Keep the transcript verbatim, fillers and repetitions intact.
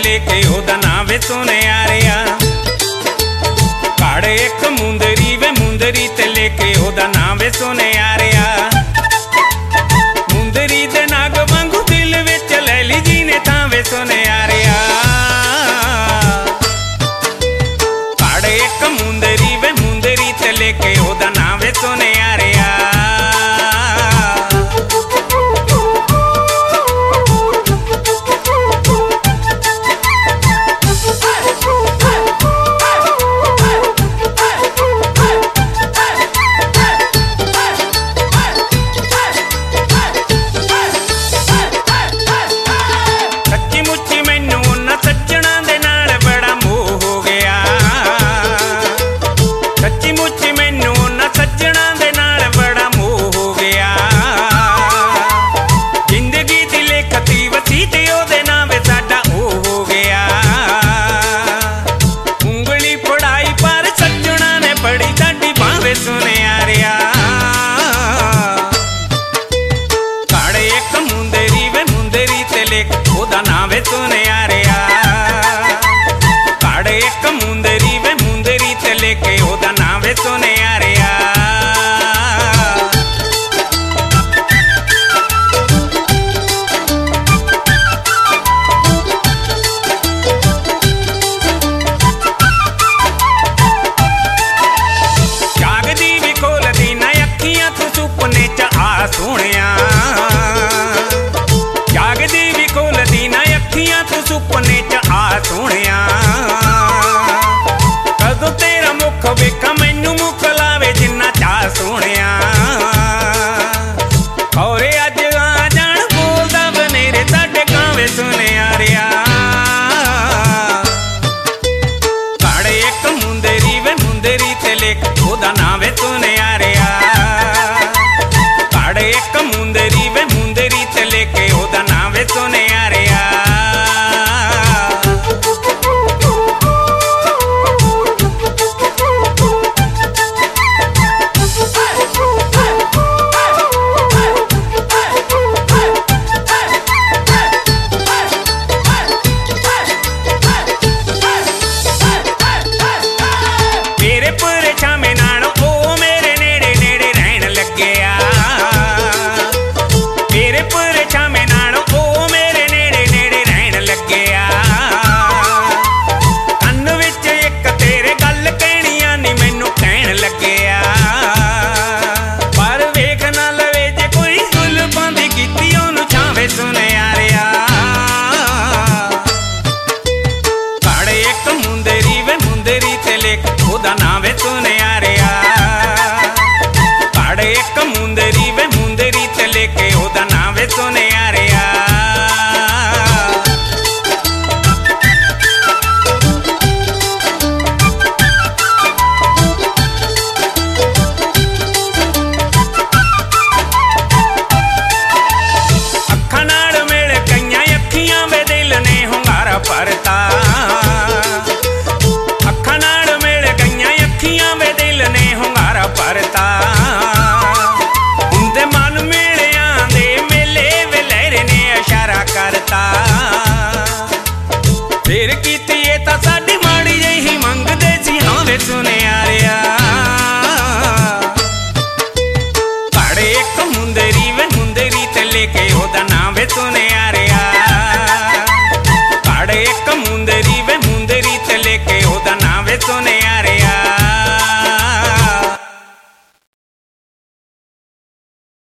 लेके ओदा नाम वे सुनियारिया। काड़े एक मुंदरी वे मुंदरी ते लेके ओदा नाम वे सुनियारिया। मुंदरी दे नाग वांगू दिल विच लैली जी ने थां वे सुनियारिया। काड़े एक मुंदरी वे मुंदरी ते लेके ओदा नाम वे सुनियारिया। सुनियारिया काड़े एक मुंदरी वे मुंदरी ते लेके ओदा नाम वे सुनियारिया। काड़े एक मुंदरी वे मुंदरी ते लेके ओदा नाम वे सुनियारिया। सोहणिया जागदी भी खोलदी ना अखियां तू सुपने च आ सोहणिया। कदों तेरा मुख वेखा मैनू मुख लावे जिन्ना चा सोहणिया। औरे अज आ जान बोलदा बनेरे साडे कावे सुनियारिया। काड़े एक मुंदरी वे मुंदरी ते लेके ओदा नाम वे सुनियारिया। एक मुंदरी वे मुंदरी ते लेके ओदा नाम वे सुनियारिया। तेरे पूरे छामे नाल ओ मेरे नेड़े नेड़े रहन लगे आ। तेरे पूरे छामे नाल ओ मेरे नेड़े नेड़े रहन लगे आ। कन्न विच एक तेरे गल कहणियां नी मैनू कहण लगे आ। पर वेख ना लवे जे कोई जुल्फां दी कीती ओनू छावे सुनियारिया। काड़े एक मुंदरी वे मुंदरी ते लेके ओदा नाम वे सुनियारिया। काड़े एक मुंदरी वे मुंदरी ते लेके ओदा नाम वे सुनियारिया। अखां नाल मिल गईयां अखियां वे दिल ने हुंगारा भरता। अखां नाल मिल गईयां अखियां वे दिल ने हुंगारा भरता। उनदे मन मिलिया दे मेले वे लहरे ने इशारा करता। फिर कीती ए तां साडी माड़ी जही मंगदे सी हां वे सुनियारिया। काड़े एक मुंदरी वे मुंदरी ते लेके ओदा नाम वे सुनियारिया। काड़े एक मुंदरी वे मुंदरी ते लेके ओदा नाम वे सुनियारिया।